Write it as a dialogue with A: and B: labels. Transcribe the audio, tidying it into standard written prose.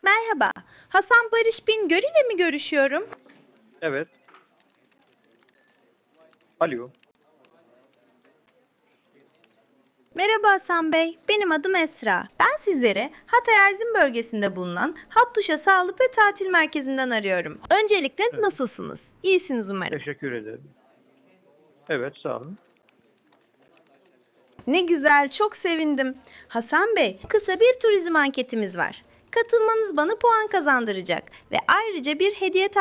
A: Merhaba, Hasan Barış Bingöl ile mi görüşüyorum?
B: Evet. Alo.
A: Merhaba Hasan Bey, benim adım Esra. Ben sizleri Hatay Erzin bölgesinde bulunan Hattuşa Sağlık ve Tatil Merkezi'nden arıyorum. Öncelikle
B: Evet.
A: nasılsınız? İyisiniz umarım.
B: Teşekkür ederim. Evet, sağ olun.
A: Ne güzel, çok sevindim. Hasan Bey, kısa bir turizm anketimiz var. Katılmanız bana puan kazandıracak ve ayrıca bir hediye